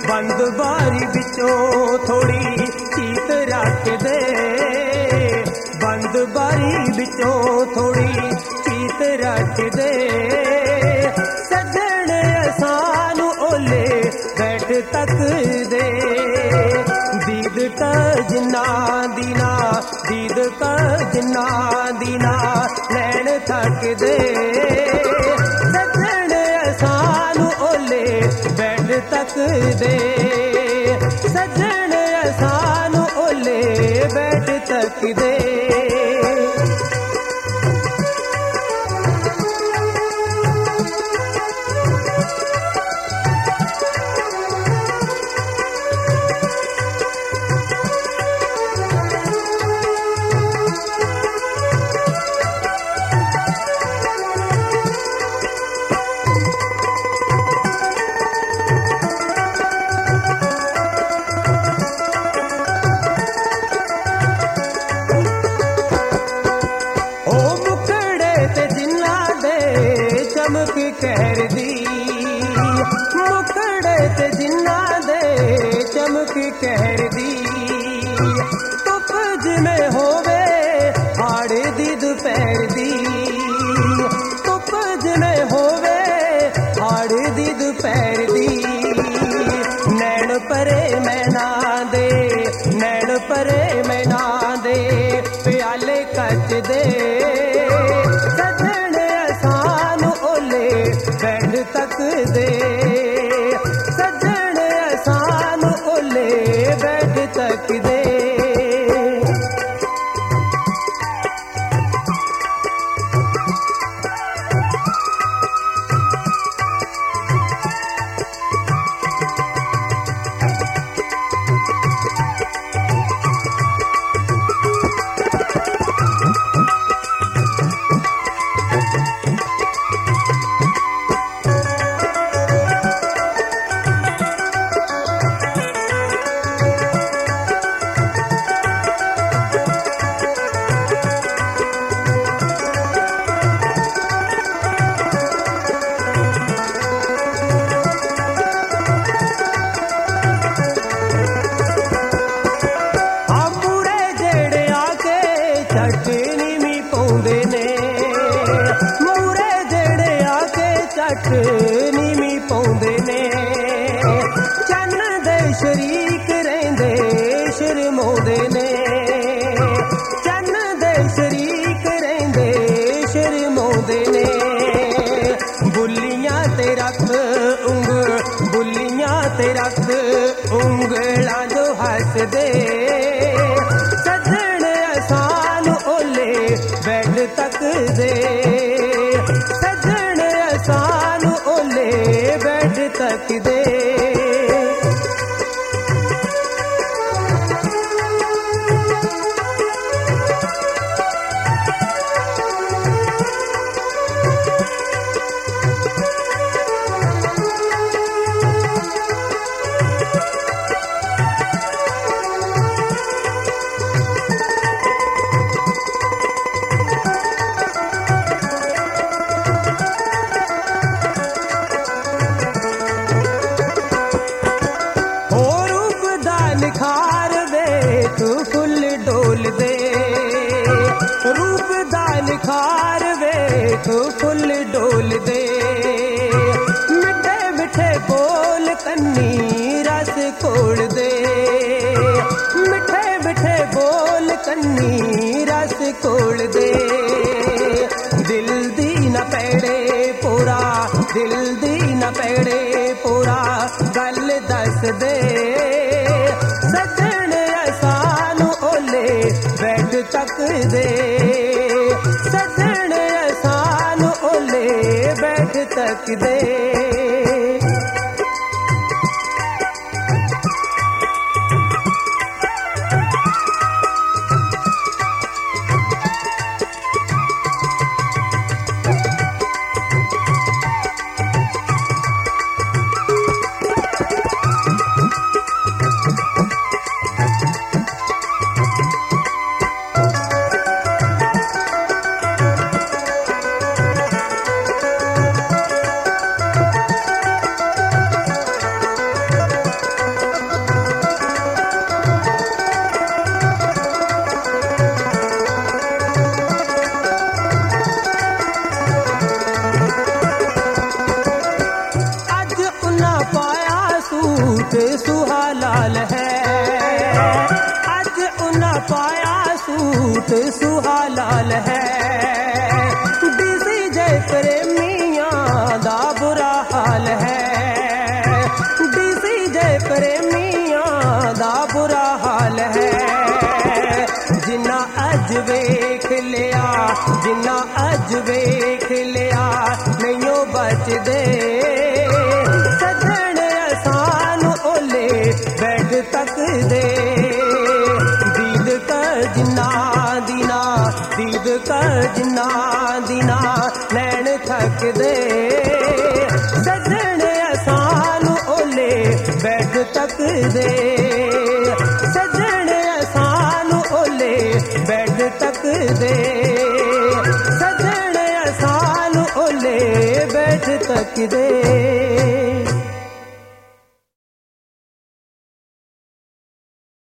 बंद बारी बिचों थोड़ी चीत रख दे, बंद बारी बिचों थोड़ी चीत रख दे। सजण सानू ओले बैठ तक दे, दीद का जिन्ना दीना, दीद का जिन्ना दीना लैन थक दे। सजण सानू ओले बैठ तक दे, सजण सानू ओले बैठ तक दे। चमक कहर दी मुकड़े ते जिन्ना दे चमक कहर दी। धुप जिमें होवे हाड़ दी दोपहर दी, धुप जिमें होवे हाड़ दी दोपहर दी। नैन परे मैना दे, नैन परे मैना दे प्याले कच दे। बैठ तक दे, सजण सानू ओले बैठ तक दे। नीमी पाउंदे ने चन्न दे शरीक रहिंदे शर्माउंदे ने, चन्न दे शरीक रहिंदे शर्माउंदे ने। बुल्लियां ते रख बुल्लियां ते रख उंगलां जो हस दे। सजण सानू ओले बैठ तक दे, सजण सानू ओले बैठ तक दे। निखार वे तू फुल डोल दे, रूप दा निखार वे तू फुल डोल दे। मिठे मिठे बोल कन्नी रस कोल दे, मिठे मिठे बोल कन्नी रस कोल दे। दिल दी न पैड़े पूरा, दिल दी न पैड़े पूरा गल दस दे। सजण सानू ओले बैठ तक दे, सजण सानू ओले बैठ तक दे। सूट सुहालाल है, अज उन्ना पाया सूट सुहालाल है। डीसी जय प्रेमियां दा बुरा हाल है, डीसी जय प्रेमियां दा बुरा हाल है। जिन्ना अज वेख लिया, जिन्ना अज वेख लिया नहीं बचदे। सजण सानू ओले बैठ तक दे, दीद कर जिन्ना दीना, दीद कर जिन्ना दीना नैन थक दे। सजण सानू ओले बैठ तक दे, सजण सानू ओले बैठ तक दे, सजण सानू ओले बैठ तक दे।